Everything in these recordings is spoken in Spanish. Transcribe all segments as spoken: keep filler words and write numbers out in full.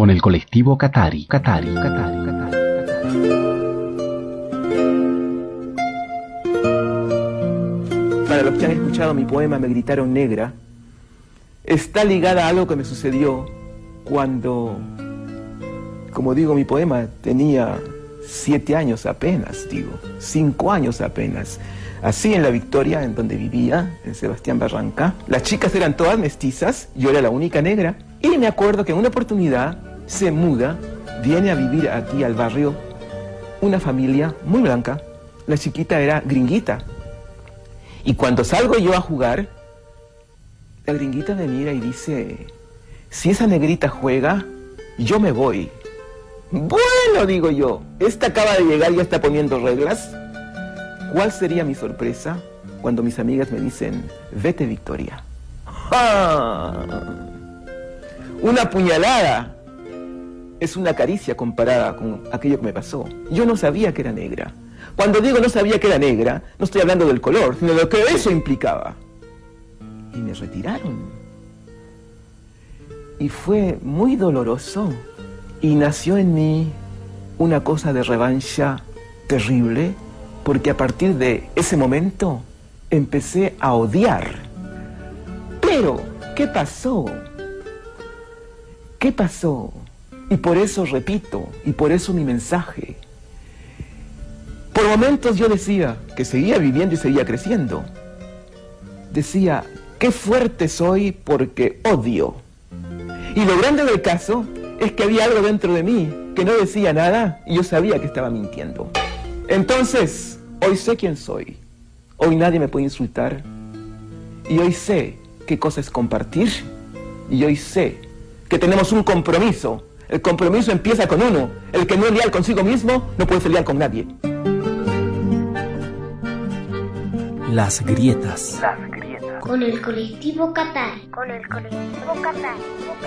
con el colectivo Qatari. Qatari, Qatari, Qatari. Para los que han escuchado mi poema Me gritaron negra, está ligada a algo que me sucedió cuando, como digo, mi poema tenía siete años apenas, digo, cinco años apenas. Así en La Victoria, en donde vivía, en Sebastián Barranca, las chicas eran todas mestizas, yo era la única negra, y me acuerdo que en una oportunidad se muda, viene a vivir aquí al barrio una familia muy blanca, la chiquita era gringuita, y cuando salgo yo a jugar, la gringuita me mira y dice, si esa negrita juega, yo me voy. Bueno, digo yo, esta acaba de llegar y ya está poniendo reglas. ¿Cuál sería mi sorpresa cuando mis amigas me dicen, vete Victoria? ¡Ah! Una puñalada es una caricia comparada con aquello que me pasó. Yo no sabía que era negra. Cuando digo no sabía que era negra, no estoy hablando del color, sino de lo que eso implicaba. Y me retiraron. Y fue muy doloroso. Y nació en mí una cosa de revancha terrible, porque a partir de ese momento empecé a odiar. Pero, ¿qué pasó? ¿Qué pasó? Y por eso repito, y por eso mi mensaje. Por momentos yo decía que seguía viviendo y seguía creciendo. Decía, qué fuerte soy porque odio. Y lo grande del caso es que había algo dentro de mí que no decía nada y yo sabía que estaba mintiendo. Entonces, hoy sé quién soy. Hoy nadie me puede insultar. Y hoy sé qué cosa es compartir. Y hoy sé que tenemos un compromiso. El compromiso empieza con uno. El que no es leal consigo mismo no puede ser leal con nadie. Las grietas. Las grietas. Con el colectivo Qatari. Con el colectivo Qatari.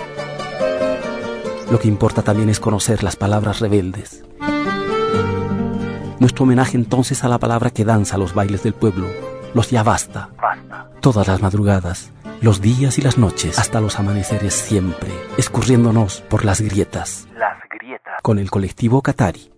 Lo que importa también es conocer las palabras rebeldes. Nuestro homenaje entonces a la palabra que danza los bailes del pueblo, los ya basta. Basta. Todas las madrugadas, los días y las noches, hasta los amaneceres siempre, escurriéndonos por las grietas. Las grietas. Con el colectivo Qatari.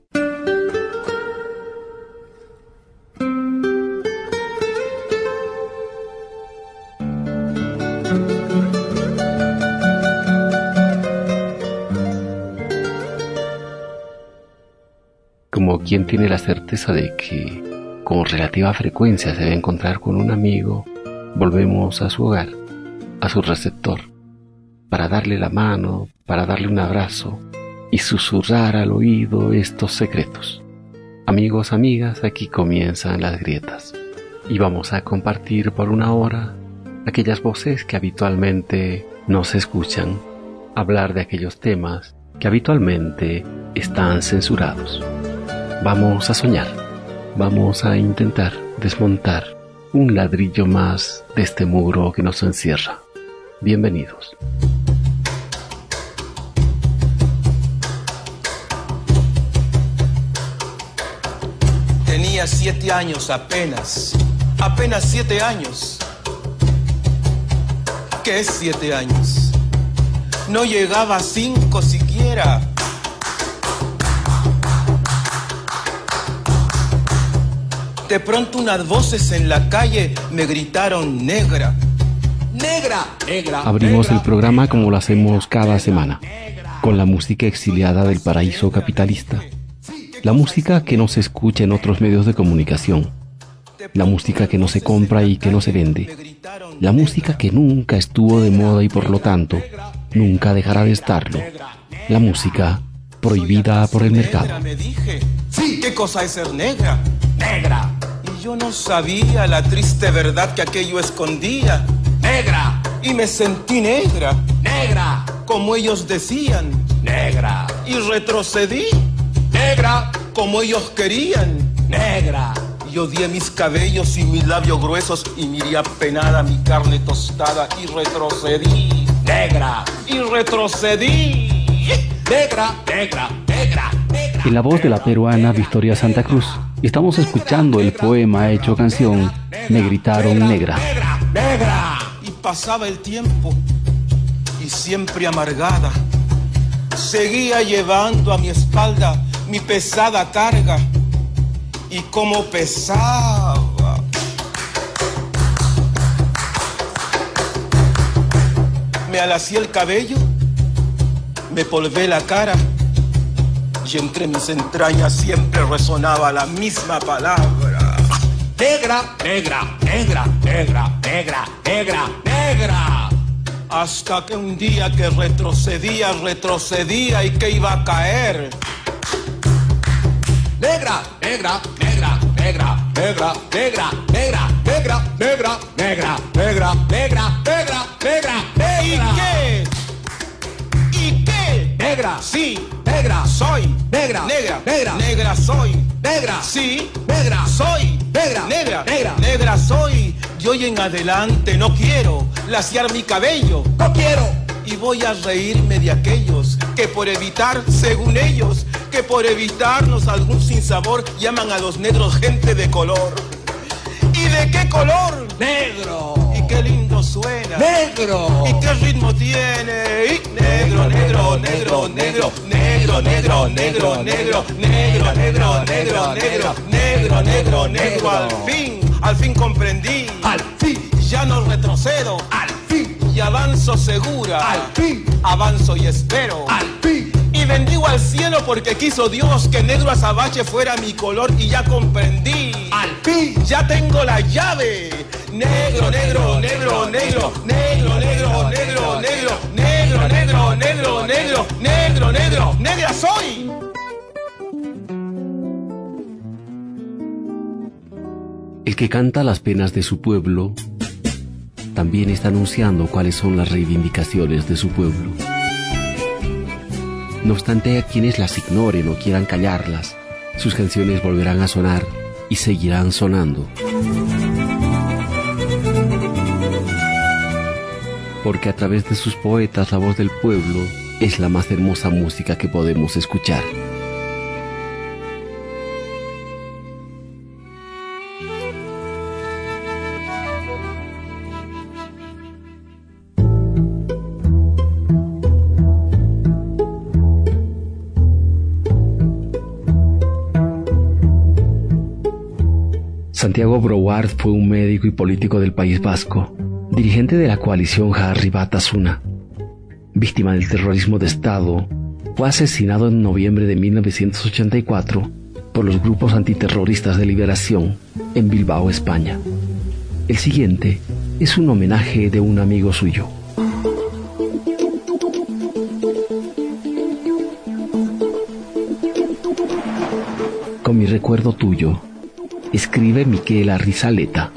Como quien tiene la certeza de que con relativa frecuencia se debe encontrar con un amigo, volvemos a su hogar, a su receptor, para darle la mano, para darle un abrazo y susurrar al oído estos secretos. Amigos, amigas, aquí comienzan las grietas y vamos a compartir por una hora aquellas voces que habitualmente no se escuchan, hablar de aquellos temas que habitualmente están censurados. Vamos a soñar, vamos a intentar desmontar un ladrillo más de este muro que nos encierra. Bienvenidos. Tenía siete años apenas, apenas siete años. ¿Qué es siete años? No llegaba a cinco siquiera. De pronto unas voces en la calle me gritaron negra, negra, negra. Abrimos negra, el programa negra, como lo hacemos cada negra, semana, negra, con la música exiliada del paraíso capitalista, la música que no se escucha en otros medios de comunicación, la música que no se compra y que no se vende, la música que nunca estuvo de moda y por lo tanto nunca dejará de estarlo, la música prohibida por el mercado. Me dije, sí, ¿qué cosa es ser negra? Negra. Y yo no sabía la triste verdad que aquello escondía. Negra. Y me sentí negra. Negra. Como ellos decían. Negra. Y retrocedí. Negra. Como ellos querían. Negra. Y odié mis cabellos y mis labios gruesos y miré apenada mi carne tostada y retrocedí. Negra. Y retrocedí. Negra, negra, negra, negra. En la voz de la peruana Victoria Santa Cruz, estamos escuchando el poema hecho canción Me gritaron negra. Negra, negra. Y pasaba el tiempo y siempre amargada seguía llevando a mi espalda mi pesada carga. Y como pesaba. Me alacié el cabello, me polvé la cara, y entre mis entrañas siempre resonaba la misma palabra. Negra, negra, negra, negra, negra, negra, negra. Hasta que un día que retrocedía, retrocedía y que iba a caer. Negra, negra, negra, negra, negra, negra, negra, negra, negra, negra, negra, negra, negra, negra, negra. ¿Y qué? ¿Y qué? Negra, sí, negra, soy, negra, negra, negra, negra soy, negra, sí, negra, soy, negra, negra, negra, negra soy. Y hoy en adelante no quiero laciar mi cabello, no quiero. Y voy a reírme de aquellos que por evitar, según ellos, que por evitarnos algún sinsabor llaman a los negros gente de color. ¿Y de qué color? Negro. Y qué lindo suena. Negro. ¿Y qué ritmo tiene? Y negro, negro, negro, negro, negro, negro, negro, negro, negro, negro, negro, negro, negro, negro, negro. Al fin, al fin comprendí. Al fin. Ya no retrocedo. Al fin. Y avanzo segura. Al fin. Avanzo y espero. Al fin. Y bendigo al cielo porque quiso Dios que negro azabache fuera mi color y ya comprendí. Al fin. Ya tengo la llave. Negro, negro, negro, negro, negro, negro, negro, negro, negro, negro, negro, negro, negro, negro, negra soy. El que canta las penas de su pueblo también está anunciando cuáles son las reivindicaciones de su pueblo. No obstante, a quienes las ignoren o quieran callarlas, sus canciones volverán a sonar y seguirán sonando. Porque a través de sus poetas la voz del pueblo es la más hermosa música que podemos escuchar. Santiago Brouard fue un médico y político del País Vasco, dirigente de la coalición Jarri Batasuna. Víctima del terrorismo de Estado, fue asesinado en noviembre de mil novecientos ochenta y cuatro por los grupos antiterroristas de liberación en Bilbao, España. El siguiente es un homenaje de un amigo suyo. Con mi recuerdo tuyo, escribe Miquel Arrizaleta.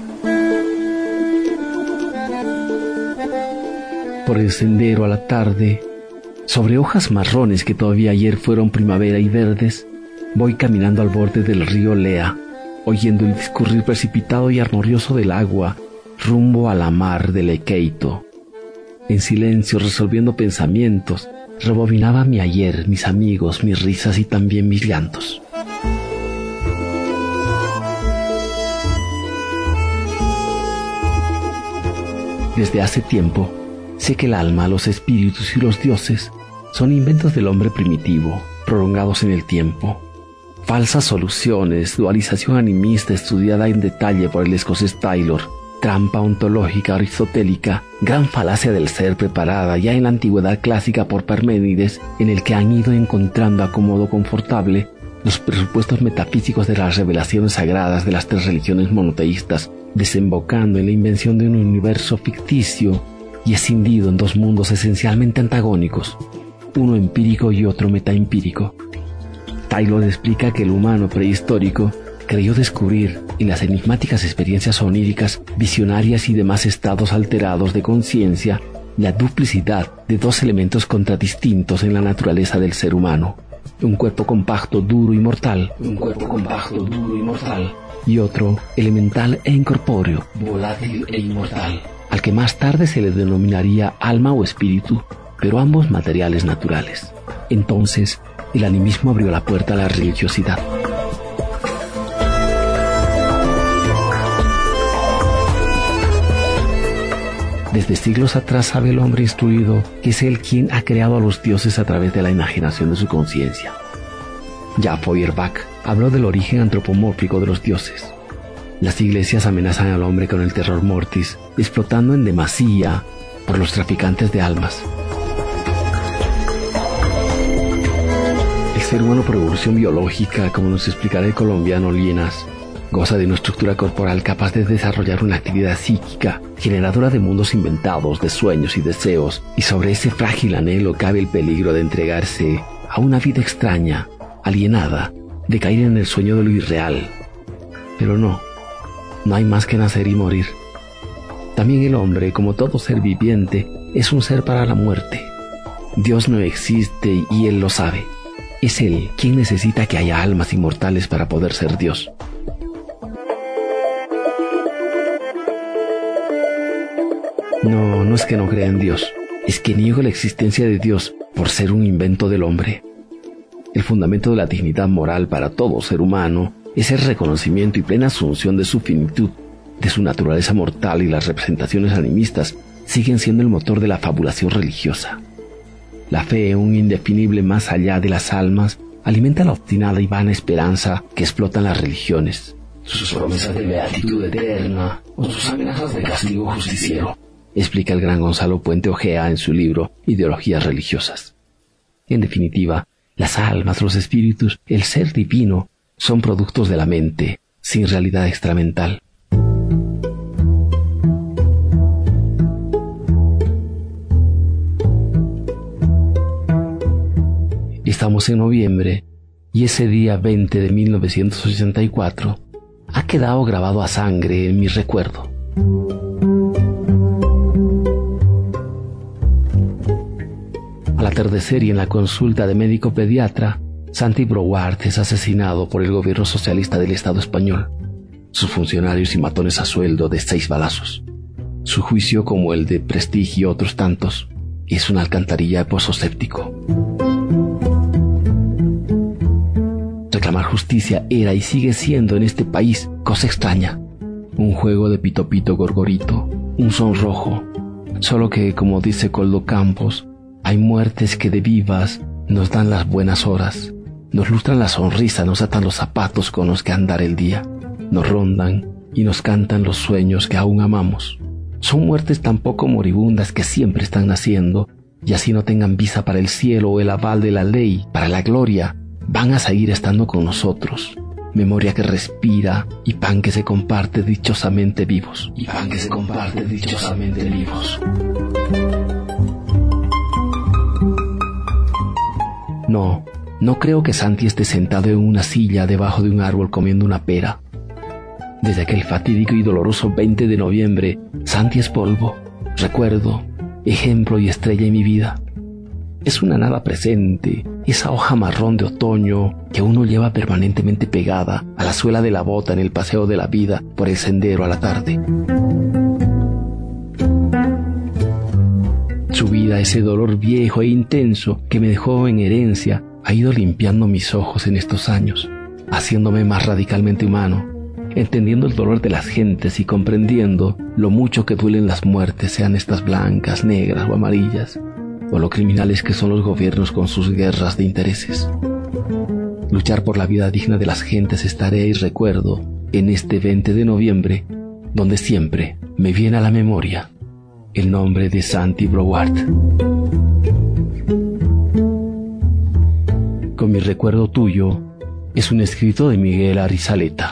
Por el sendero a la tarde, sobre hojas marrones que todavía ayer fueron primavera y verdes, voy caminando al borde del río Lea, oyendo el discurrir precipitado y armonioso del agua rumbo a la mar de Lequeito. En silencio, resolviendo pensamientos, rebobinaba mi ayer, mis amigos, mis risas y también mis llantos. Desde hace tiempo, sé que el alma, los espíritus y los dioses son inventos del hombre primitivo, prolongados en el tiempo. Falsas soluciones, dualización animista estudiada en detalle por el escocés Taylor, trampa ontológica aristotélica, gran falacia del ser preparada ya en la antigüedad clásica por Parménides, en el que han ido encontrando acomodo confortable los presupuestos metafísicos de las revelaciones sagradas de las tres religiones monoteístas, desembocando en la invención de un universo ficticio y escindido en dos mundos esencialmente antagónicos, uno empírico y otro metaempírico. Taylor explica que el humano prehistórico creyó descubrir en las enigmáticas experiencias oníricas, visionarias y demás estados alterados de conciencia la duplicidad de dos elementos contradistintos en la naturaleza del ser humano: un cuerpo compacto, duro y mortal, un cuerpo compacto, duro y mortal, y otro elemental e incorpóreo, volátil e inmortal, al que más tarde se le denominaría alma o espíritu, pero ambos materiales naturales. Entonces, el animismo abrió la puerta a la religiosidad. Desde siglos atrás sabe el hombre instruido que es él quien ha creado a los dioses a través de la imaginación de su conciencia. Ya Feuerbach habló del origen antropomórfico de los dioses. Las iglesias amenazan al hombre con el terror mortis, explotando en demasía por los traficantes de almas. El ser humano por evolución biológica, como nos explicará el colombiano Lienas, goza de una estructura corporal capaz de desarrollar una actividad psíquica, generadora de mundos inventados, de sueños y deseos, y sobre ese frágil anhelo cabe el peligro de entregarse a una vida extraña, alienada, de caer en el sueño de lo irreal. Pero no, no hay más que nacer y morir. También el hombre, como todo ser viviente, es un ser para la muerte. Dios no existe y Él lo sabe. Es Él quien necesita que haya almas inmortales para poder ser Dios. No, no es que no crea en Dios, es que niego la existencia de Dios por ser un invento del hombre. El fundamento de la dignidad moral para todo ser humano es el reconocimiento y plena asunción de su finitud, de su naturaleza mortal, y las representaciones animistas siguen siendo el motor de la fabulación religiosa. La fe, un indefinible más allá de las almas, alimenta la obstinada y vana esperanza que explotan las religiones, sus promesas de beatitud eterna o sus amenazas de castigo justiciero, explica el gran Gonzalo Puente Ojea en su libro Ideologías religiosas. En definitiva, las almas, los espíritus, el ser divino son productos de la mente, sin realidad extramental. Estamos en noviembre y ese día veinte de mil novecientos ochenta y cuatro ha quedado grabado a sangre en mi recuerdo. Al atardecer y en la consulta de médico pediatra, Santi Brouard es asesinado por el gobierno socialista del Estado español, sus funcionarios y matones a sueldo de seis balazos. Su juicio, como el de Prestige y otros tantos, es una alcantarilla de pozo séptico. Reclamar justicia era y sigue siendo en este país cosa extraña, un juego de pito pito gorgorito, un sonrojo, solo que, como dice Coldo Campos, hay muertes que de vivas nos dan las buenas horas, nos lustran la sonrisa, nos atan los zapatos con los que andar el día, nos rondan y nos cantan los sueños que aún amamos. Son muertes tan poco moribundas que siempre están naciendo, y así no tengan visa para el cielo o el aval de la ley, para la gloria, van a seguir estando con nosotros. Memoria que respira y pan que se comparte dichosamente vivos. Y pan que se comparte dichosamente vivos. No, no creo que Santi esté sentado en una silla debajo de un árbol comiendo una pera. Desde aquel fatídico y doloroso veinte de noviembre, Santi es polvo, recuerdo, ejemplo y estrella en mi vida. Es una nada presente, esa hoja marrón de otoño que uno lleva permanentemente pegada a la suela de la bota en el paseo de la vida por el sendero a la tarde. Su vida, ese dolor viejo e intenso que me dejó en herencia, ha ido limpiando mis ojos en estos años, haciéndome más radicalmente humano, entendiendo el dolor de las gentes y comprendiendo lo mucho que duelen las muertes, sean estas blancas, negras o amarillas, o lo criminales que son los gobiernos con sus guerras de intereses. Luchar por la vida digna de las gentes es tarea y recuerdo en este veinte de noviembre, donde siempre me viene a la memoria el nombre de Santi Brouard. Con mi recuerdo tuyo es un escrito de Miguel Arizaleta.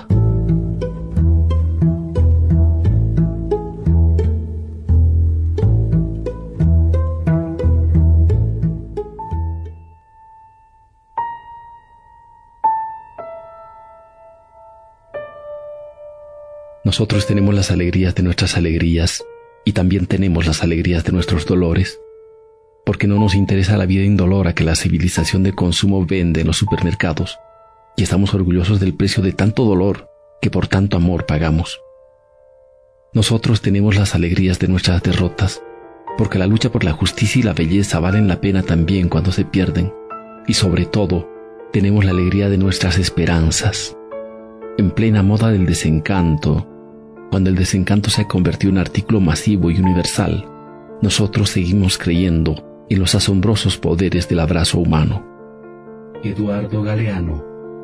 Nosotros tenemos las alegrías de nuestras alegrías y también tenemos las alegrías de nuestros dolores, porque no nos interesa la vida indolora que la civilización de consumo vende en los supermercados, y estamos orgullosos del precio de tanto dolor que por tanto amor pagamos. Nosotros tenemos las alegrías de nuestras derrotas, porque la lucha por la justicia y la belleza valen la pena también cuando se pierden, y sobre todo tenemos la alegría de nuestras esperanzas. En plena moda del desencanto, Cuando el desencanto se ha convertido en artículo masivo y universal, nosotros seguimos creyendo en los asombrosos poderes del abrazo humano. Eduardo Galeano.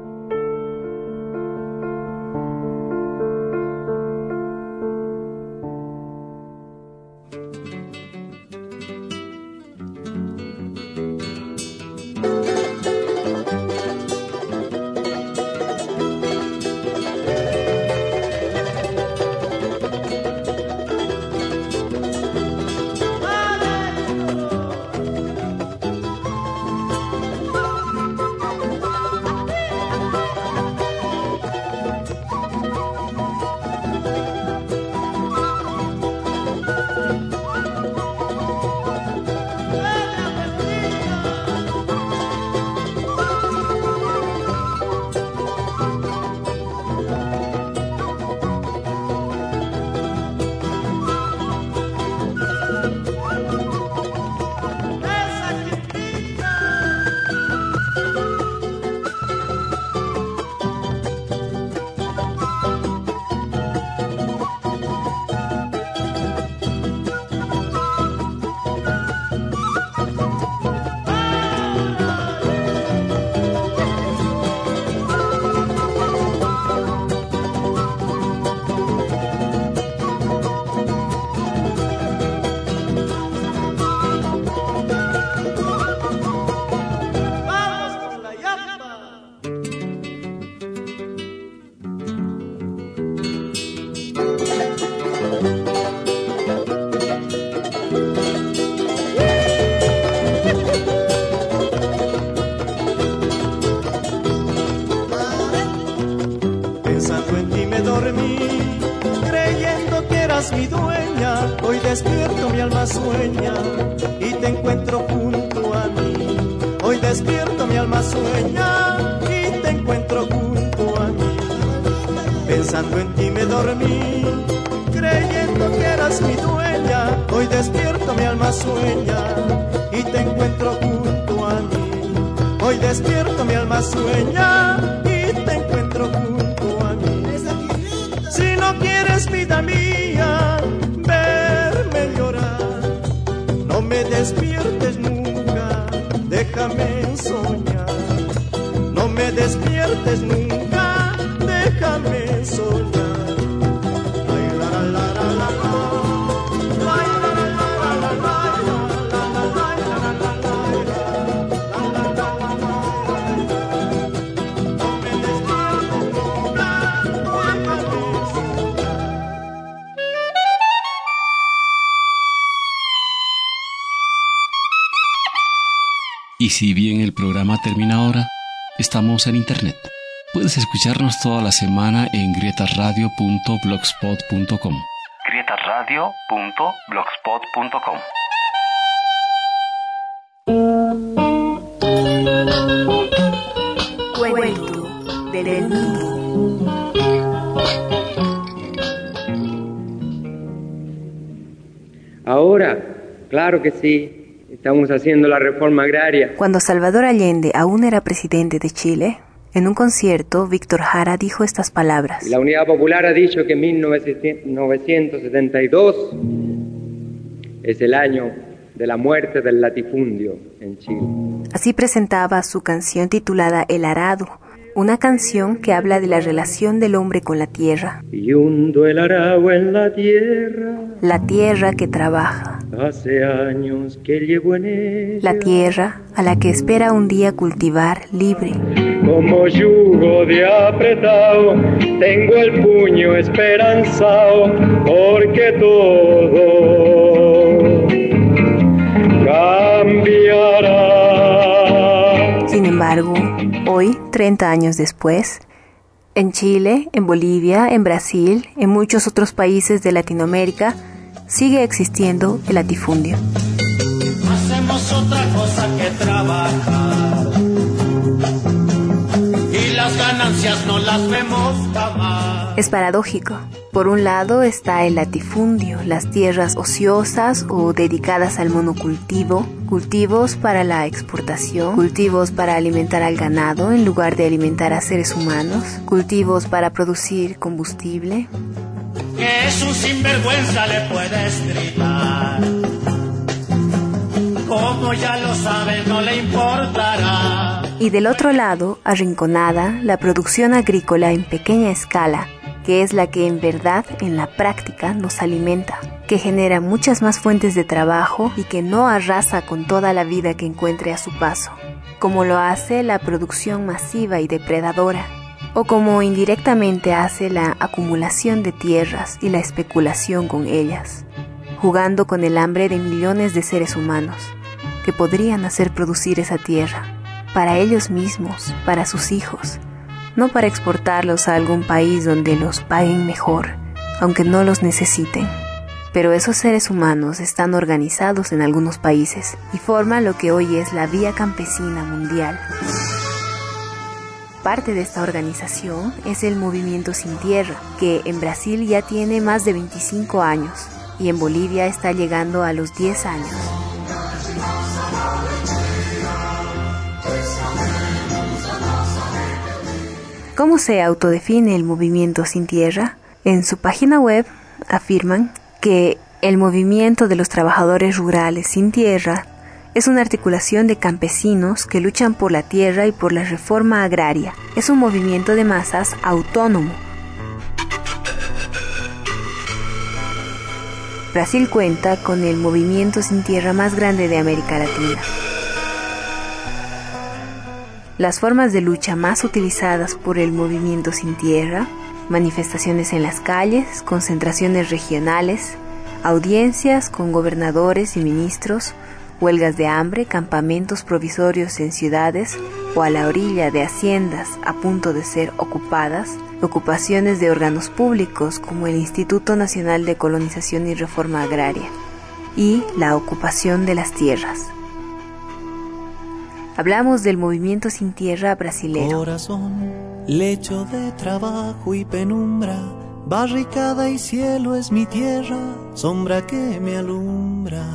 Mi dueña, hoy despierto mi alma sueña y te encuentro junto a mí. Hoy despierto mi alma sueña y te encuentro junto a mí. Pensando en ti me dormí, creyendo que eras mi dueña. Hoy despierto mi alma sueña y te encuentro junto a mí. Hoy despierto mi alma sueña y te encuentro junto a mí. Si no quieres vida mía verme llorar, no me despiertes nunca, déjame soñar. No me despiertes nunca, déjame soñar. Ay, la, la, la, la, la, la. Ay, la, la, la, la, la, la, la, la, no me despiertes nunca, déjame soñar. Y si bien el programa termina ahora, estamos en internet. Puedes escucharnos toda la semana en grietasradio punto blogspot punto com. grietasradio punto blogspot punto com. Cuento del mundo. Ahora, claro que sí. Estamos haciendo la reforma agraria. Cuando Salvador Allende aún era presidente de Chile, en un concierto, Víctor Jara dijo estas palabras. La Unidad Popular ha dicho que mil novecientos setenta y dos es el año de la muerte del latifundio en Chile. Así presentaba su canción titulada El Arado, una canción que habla de la relación del hombre con la tierra. Y hundo el arado en la tierra, la tierra que trabaja. Hace años que llevo en ella, la tierra a la que espera un día cultivar libre. Como yugo de apretado, tengo el puño esperanzado, porque todo cambiará. Sin embargo, hoy, treinta años después, en Chile, en Bolivia, en Brasil, en muchos otros países de Latinoamérica, sigue existiendo el latifundio. Hacemos otra cosa que trabajar y las ganancias no las vemos jamás. Es paradójico. Por un lado está el latifundio, las tierras ociosas o dedicadas al monocultivo, cultivos para la exportación, cultivos para alimentar al ganado en lugar de alimentar a seres humanos, cultivos para producir combustible. que es un sinvergüenza le puedes gritar. Como ya lo sabes, no le importará. Y del otro lado, arrinconada, la producción agrícola en pequeña escala, que es la que en verdad, en la práctica, nos alimenta, que genera muchas más fuentes de trabajo y que no arrasa con toda la vida que encuentre a su paso, como lo hace la producción masiva y depredadora, o como indirectamente hace la acumulación de tierras y la especulación con ellas, jugando con el hambre de millones de seres humanos, que podrían hacer producir esa tierra, para ellos mismos, para sus hijos, no para exportarlos a algún país donde los paguen mejor, aunque no los necesiten. Pero esos seres humanos están organizados en algunos países y forman lo que hoy es la Vía Campesina Mundial. Parte de esta organización es el Movimiento Sin Tierra, que en Brasil ya tiene más de veinticinco años y en Bolivia está llegando a los diez años. ¿Cómo se autodefine el Movimiento Sin Tierra? En su página web afirman que el movimiento de los trabajadores rurales sin tierra es una articulación de campesinos que luchan por la tierra y por la reforma agraria. Es un movimiento de masas autónomo. Brasil cuenta con el movimiento sin tierra más grande de América Latina. Las formas de lucha más utilizadas por el movimiento sin tierra: manifestaciones en las calles, concentraciones regionales, audiencias con gobernadores y ministros, huelgas de hambre, campamentos provisorios en ciudades o a la orilla de haciendas a punto de ser ocupadas, ocupaciones de órganos públicos como el Instituto Nacional de Colonización y Reforma Agraria, y la ocupación de las tierras. Hablamos del movimiento sin tierra brasilero. Corazón, lecho de trabajo y penumbra, barricada y cielo es mi tierra, sombra que me alumbra.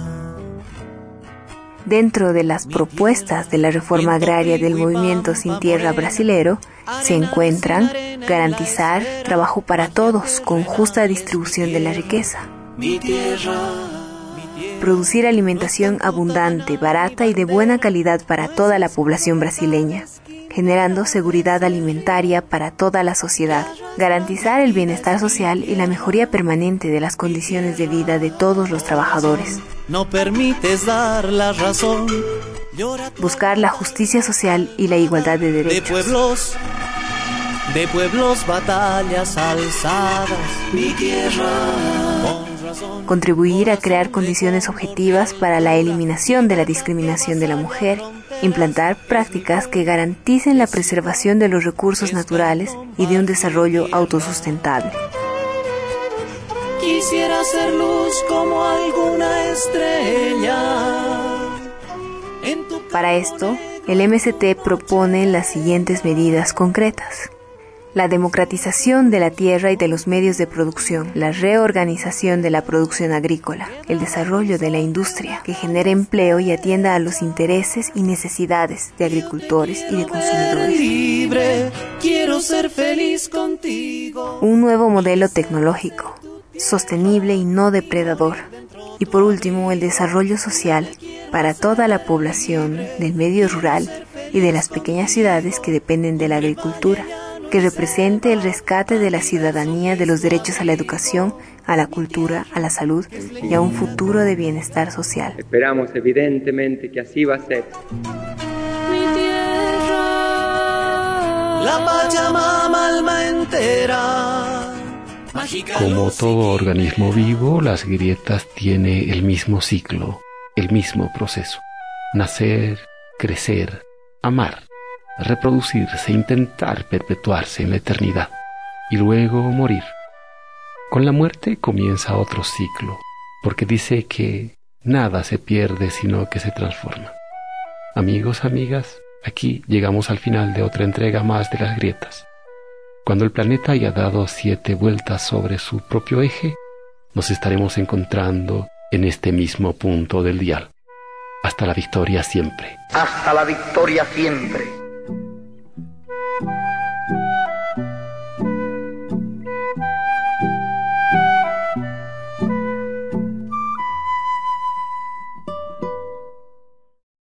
Dentro de las propuestas de la reforma agraria del movimiento sin tierra brasilero se encuentran garantizar trabajo para todos con justa distribución de la riqueza, Mi tierra. producir alimentación abundante, barata y de buena calidad para toda la población brasileña, generando seguridad alimentaria para toda la sociedad, garantizar el bienestar social y la mejoría permanente de las condiciones de vida de todos los trabajadores. No permites dar la razón. Buscar la justicia social y la igualdad de derechos. De pueblos, de pueblos batallas alzadas, mi tierra. Contribuir a crear condiciones objetivas para la eliminación de la discriminación de la mujer, implantar prácticas que garanticen la preservación de los recursos naturales y de un desarrollo autosustentable. Quisiera ser luz como alguna estrella. Para esto, el M S T propone las siguientes medidas concretas: la democratización de la tierra y de los medios de producción, la reorganización de la producción agrícola, el desarrollo de la industria que genere empleo y atienda a los intereses y necesidades de agricultores y de consumidores. Libre, quiero ser feliz contigo. Un nuevo modelo tecnológico, sostenible y no depredador. Y por último, el desarrollo social para toda la población del medio rural y de las pequeñas ciudades que dependen de la agricultura, que represente el rescate de la ciudadanía de los derechos a la educación, a la cultura, a la salud y a un futuro de bienestar social. Esperamos evidentemente que así va a ser. Mi tierra, la Pachamama alma entera. Como todo organismo vivo, las grietas tienen el mismo ciclo, el mismo proceso: nacer, crecer, amar, reproducirse, intentar perpetuarse en la eternidad y luego morir. Con la muerte comienza otro ciclo, porque dice que nada se pierde sino que se transforma. Amigos, amigas, aquí llegamos al final de otra entrega más de las grietas. Cuando el planeta haya dado siete vueltas sobre su propio eje, nos estaremos encontrando en este mismo punto del dial. Hasta la victoria siempre. Hasta la victoria siempre.